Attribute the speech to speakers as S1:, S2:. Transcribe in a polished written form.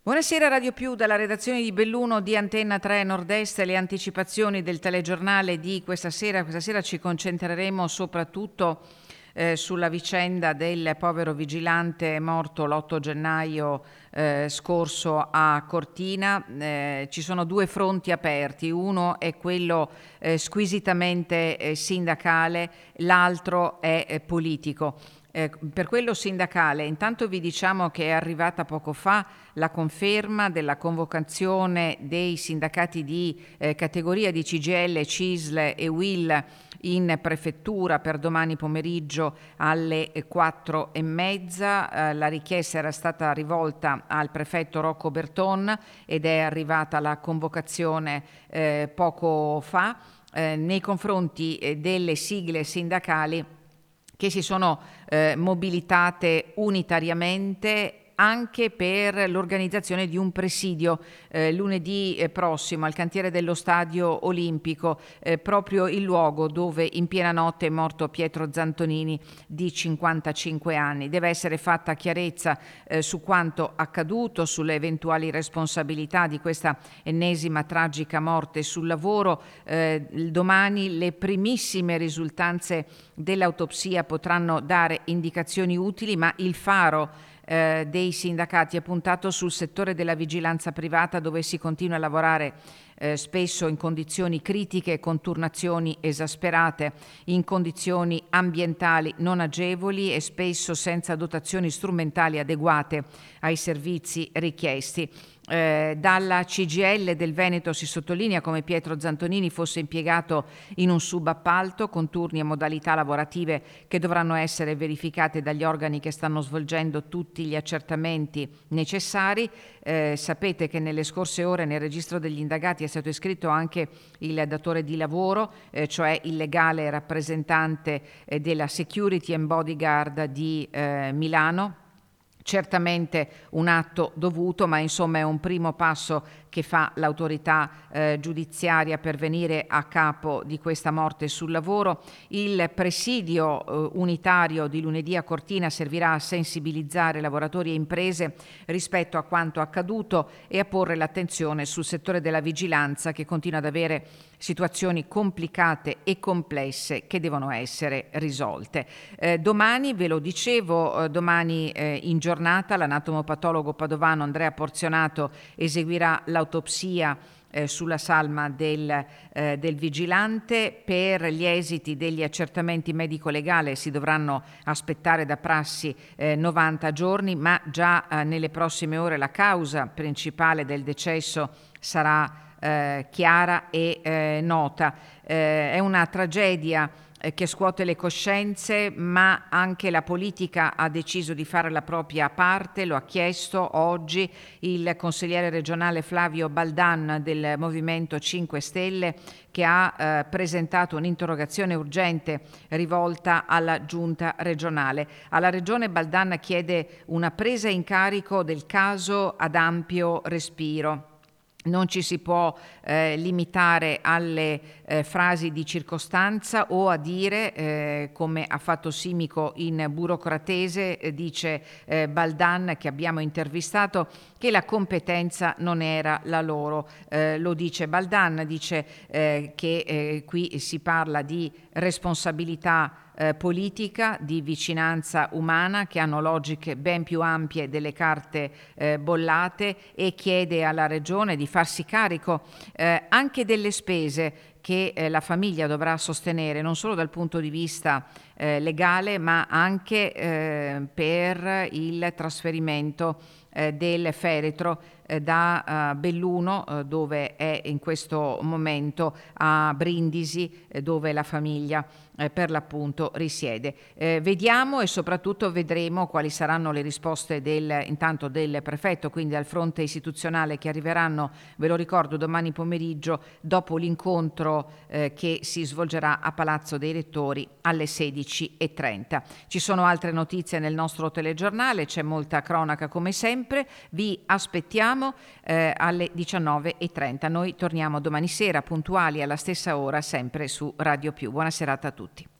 S1: Buonasera Radio Più dalla redazione di Belluno di Antenna 3 Nord-Est, le anticipazioni del telegiornale di questa sera. Questa sera ci concentreremo soprattutto sulla vicenda del povero vigilante morto l'8 gennaio scorso a Cortina. Ci sono due fronti aperti, uno è quello squisitamente sindacale, l'altro è politico. Per quello sindacale, intanto vi diciamo che è arrivata poco fa la conferma della convocazione dei sindacati di categoria di CGIL, CISL e UIL in prefettura per domani pomeriggio alle 4:30. La richiesta era stata rivolta al prefetto Rocco Berton ed è arrivata la convocazione poco fa nei confronti delle sigle sindacali che si sono mobilitate unitariamente anche per l'organizzazione di un presidio lunedì prossimo al cantiere dello Stadio Olimpico, proprio il luogo dove in piena notte è morto Pietro Zantonini di 55 anni. Deve essere fatta chiarezza su quanto accaduto, sulle eventuali responsabilità di questa ennesima tragica morte sul lavoro. Domani le primissime risultanze dell'autopsia potranno dare indicazioni utili, ma il faro dei sindacati è puntato sul settore della vigilanza privata, dove si continua a lavorare spesso in condizioni critiche, con turnazioni esasperate, in condizioni ambientali non agevoli e spesso senza dotazioni strumentali adeguate ai servizi richiesti. Dalla CGIL del Veneto si sottolinea come Pietro Zantonini fosse impiegato in un subappalto con turni e modalità lavorative che dovranno essere verificate dagli organi che stanno svolgendo tutti gli accertamenti necessari. Sapete che nelle scorse ore nel registro degli indagati è stato iscritto anche il datore di lavoro, cioè il legale rappresentante della Security and Bodyguard di Milano. Certamente un atto dovuto, ma insomma è un primo passo che fa l'autorità giudiziaria per venire a capo di questa morte sul lavoro. Il presidio unitario di lunedì a Cortina servirà a sensibilizzare lavoratori e imprese rispetto a quanto accaduto e a porre l'attenzione sul settore della vigilanza, che continua ad avere situazioni complicate e complesse che devono essere risolte. Domani, ve lo dicevo, domani in giornata l'anatomopatologo padovano Andrea Porzionato eseguirà l'autopsia sulla salma del vigilante. Per gli esiti degli accertamenti medico-legali si dovranno aspettare da prassi 90 giorni, ma già nelle prossime ore la causa principale del decesso sarà chiara e nota. È una tragedia che scuote le coscienze, ma anche la politica ha deciso di fare la propria parte. Lo ha chiesto oggi il consigliere regionale Flavio Baldan del Movimento 5 Stelle, che ha presentato un'interrogazione urgente rivolta alla giunta regionale. Alla regione Baldan chiede una presa in carico del caso ad ampio respiro. Non ci si può limitare alle frasi di circostanza o a dire, come ha fatto Simico in burocratese, dice Baldan, che abbiamo intervistato, che la competenza non era la loro. Lo dice Baldan, dice che qui si parla di responsabilità politica, di vicinanza umana, che hanno logiche ben più ampie delle carte bollate, e chiede alla Regione di farsi carico anche delle spese che la famiglia dovrà sostenere, non solo dal punto di vista legale, ma anche per il trasferimento del feretro da Belluno, dove è in questo momento, a Brindisi, dove la famiglia per l'appunto risiede. Vediamo e soprattutto vedremo quali saranno le risposte intanto del prefetto, quindi al fronte istituzionale, che arriveranno, ve lo ricordo, domani pomeriggio dopo l'incontro che si svolgerà a Palazzo dei Rettori alle 16:30. Ci sono altre notizie nel nostro telegiornale, c'è molta cronaca come sempre, vi aspettiamo alle 19:30. Noi torniamo domani sera puntuali alla stessa ora, sempre su Radio Più. Buona serata a tutti.